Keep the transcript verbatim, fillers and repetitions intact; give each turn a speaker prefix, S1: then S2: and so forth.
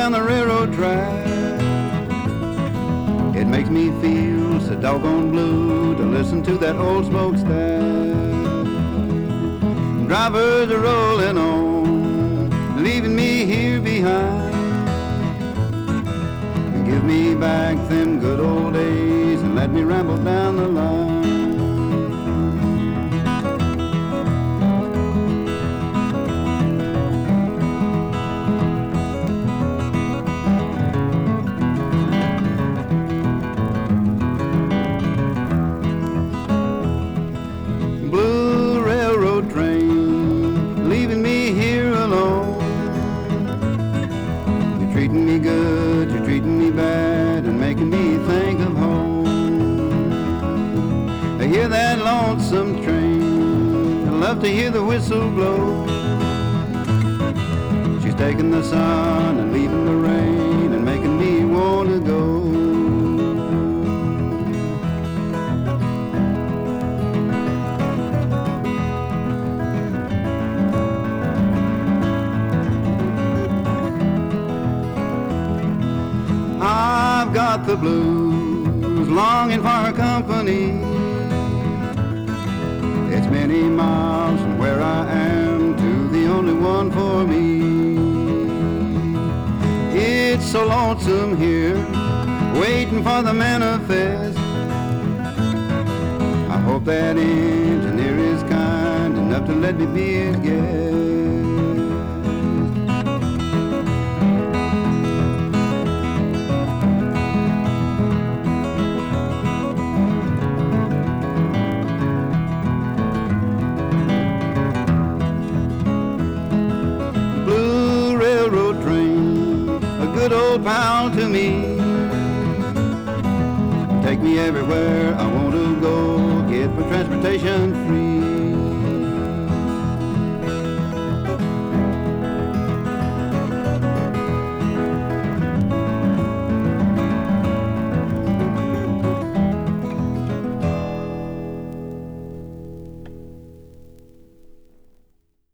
S1: down the railroad track. It makes me feel so doggone blue to listen to that old smokestack. Drivers are rolling on, leaving me here behind. Give me back them good old days and let me ramble down the line. Blue railroad train, leaving me here alone. You're treating me good, you're treating me bad, and making me think of home. I hear that lonesome train, I love to hear the whistle blow. She's taking the sun and leaving the rain and making me want to go. I've got the blues, longing for her company. It's many miles from where I am to the only one for me. It's so lonesome here, waiting for the manifest. I hope that engineer is kind enough to let me be his guest. Good old pal to me. Take me everywhere I want to go, get my transportation free.